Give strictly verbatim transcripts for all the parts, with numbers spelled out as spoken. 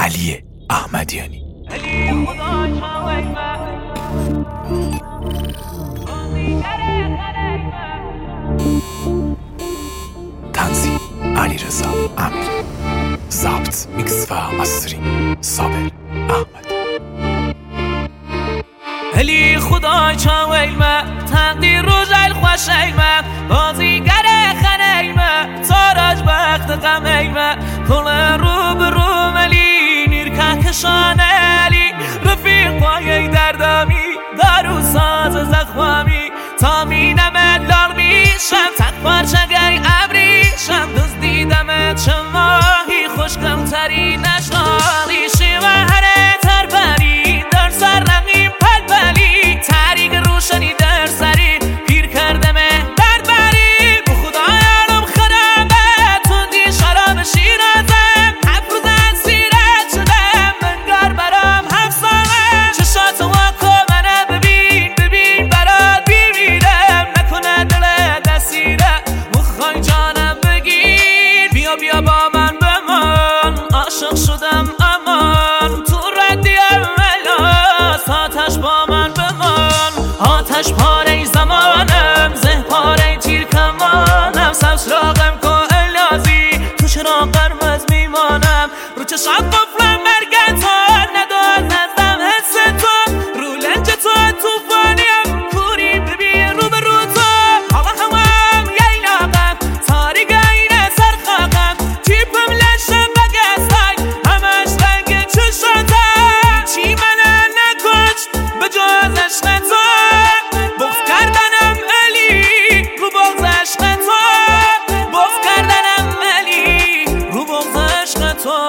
علی احمدیانی. تنظیم علیرضا امیری. ضبط، میکس و مسترینگ صابر احمدی. علی خدای چاویلمه تقدیر رو جل خوشیلمه بازیگر خنیلمه تاراج بخت قمیلمه کل رو برو ملی نیرکه کشان علی رفیق پایی دردامی دارو ساز زخوامی تا مینمت لال میشم تک پارچگه ابریشم دوست دیدمت چه ماهی خوشگم تری نشنالی شیوهره تر بری در سر رقیم پل بلی تریق روشنی در سری پیر کردمه درد بری به خدا یارم خرمه توندی شراب شیرازم هفت روز از سیرت شدم منگار برام همسامه چشات واکو منه ببین ببین برات بیمیرم نکنه دل دستیره مخوای جانم بگیر بیا بیا با من بمان عاشق شدم امان تو ردیم ولاس آتش با من بمان آتش پاره زمانم زه پاره تیر کمانم سبز راقم که الازی تو چرا قرمز میمانم رو چشات قفلم مرگت ها نداد نزدم حس تو رو لنج تو توفانیم کوری ببین رو به رو تو هوا همم ییلاقم تاریک اینه سرخاقم تیپم لشم بگستای همش رنگ چشاتم چی منه نکشت به جز عشق تو بغض کردنم علی رو بغض عشق تو بغض کردنم علی رو بغض عشق تو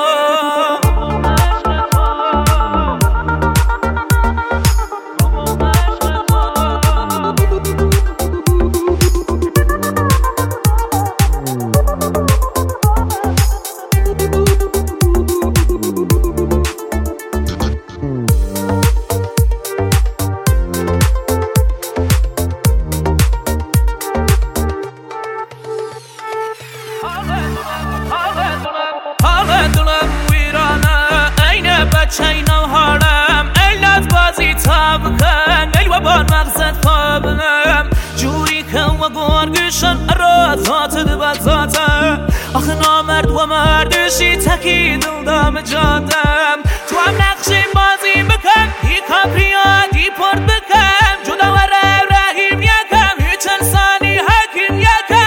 چینم حالم علت بازی تاب کن ای و بار مغزت خوابنم جوری که و گرگشن را ذات دو ذاتم آخه نامرد و مردشی تکی دل دام جادم تو هم نقشی بازی بکن ای کابریا دی پرد بکن جدا و رو رحیم یکم هیچ انسانی حکیم یکم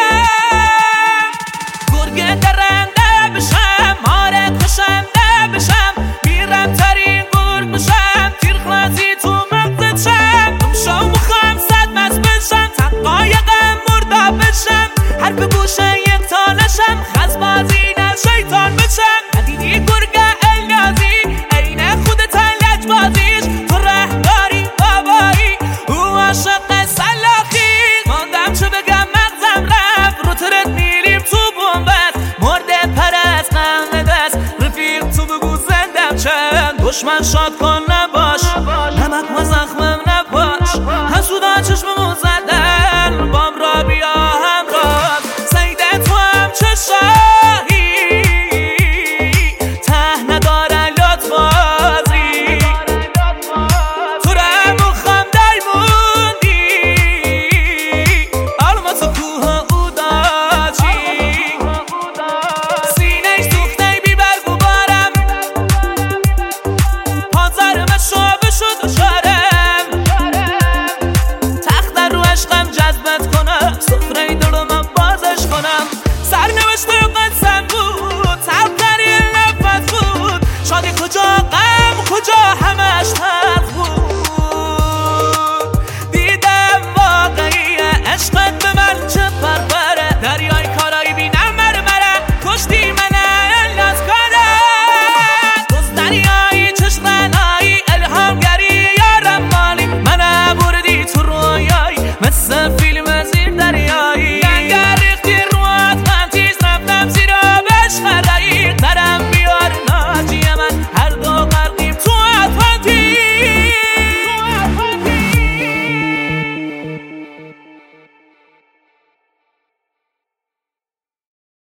گرگه درنده بشم ماره کشنده بشم میرم ترین گرگ بشم تیر خلاصی تو مغزت شم دمشو مخم صد مست بشم تقایقم مردا بشم حرف گوشه یک تا نشم خزبازی نه شیطان بشم ندیدی گرگ الیازی عین خودت لج بازیش تو رهداری بابایی او عاشق سلاخی ماندم چه بگم مغزم رفت رو ترت میلیم تو بومبست مرده پرست قم دست رفیق تو بگو زندم چند دشمن شاد کن نباش نمک و زخمم نباش